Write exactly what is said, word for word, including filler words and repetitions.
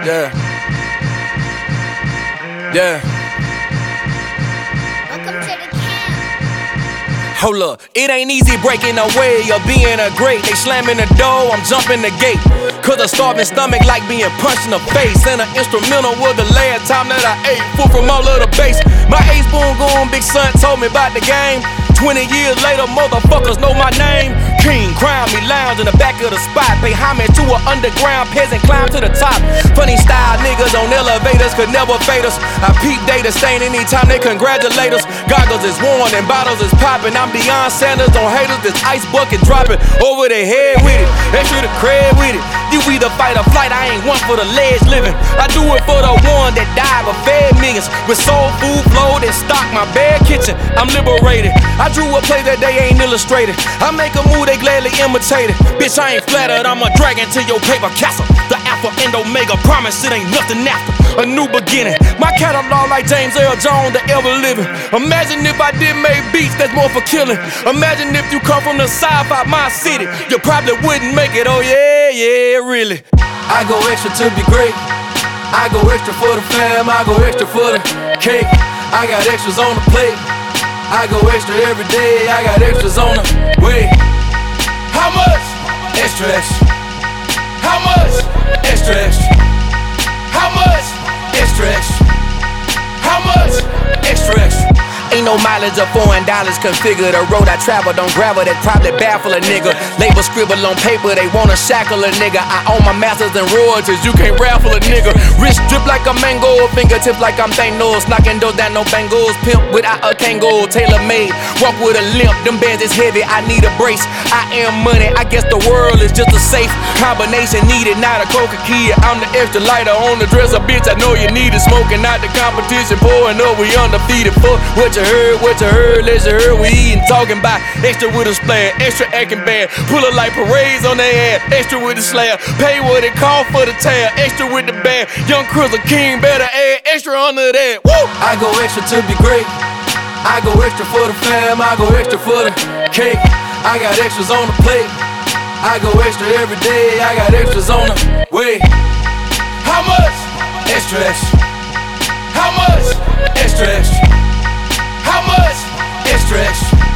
Yeah. Yeah. Welcome to the camp. Hold up, it ain't easy breaking away or being a great. They slamming the door, I'm jumping the gate. Cause a starving stomach like being punched in the face. And an instrumental was the last time that I ate. Full from all of the bass. My ace boom going big son told me about the game. Twenty years later, motherfuckers know my name. King, crown me, lounge in the back of the spot. Pay homage to an underground peasant, climb to the top. Funny style niggas on elevators could never fade us. I peep data stain anytime they congratulate us. Goggles is worn and bottles is popping. I'm beyond Sanders on haters, this ice bucket dropping over their head with it. Extra the cred with it. You either fight or flight, I ain't one for the ledge living. I do it for the one that died but fed millions. With soul food flowed and stock my bad kitchen. I'm liberated. I drew a play that they ain't illustrated. I make a move, they gladly imitate it. Bitch, I ain't flattered, I'm a dragon to your paper castle. The Alpha and Omega, promise it ain't nothing after. A new beginning. My catalog like James Earl Jones, the ever living. Imagine if I did make beats that's more for killing. Imagine if you come from the sci-fi, my city. You probably wouldn't make it, oh yeah, yeah, really. I go extra to be great. I go extra for the fam, I go extra for the cake. I got extras on the plate. I go extra every day, I got extras on the way. How much? Extra, extra. How much? Extra, extra. How much? Extra, extra. How much? Extra, extra. Ain't no mileage of foreign dollars configure. The road I travel don't gravel, that probably baffle a nigga. Label scribble on paper, they wanna shackle a nigga. I own my masters and royalties, you can't raffle a nigga. Wrist drip like a mango, fingertips like I'm Thanos. Knocking doors down, no bangles. Pimp without a Kango, tailor made. Walk with a limp, them bands is heavy, I need a brace. I am money, I guess the world is just a safe combination needed. Not a coca key, I'm the extra lighter on the dresser. Bitch, I know you need it. Smoking out the competition, pouring up, we undefeated. Fuck what you heard, what you heard, let you heard. We eatin', talking about extra with a splash, extra acting bad. Pull it like parades on their ass, extra with the slab. Pay what it cost for the tab, extra with the bag. Young Crizzle King, better add extra under that. Woo! I go extra to be great. I go extra for the fam, I go extra for the cake. I got extras on the plate. I go extra every day, I got extras on the way. How much? Extra, extra. How much? Extra, extra. How much? Extra, extra.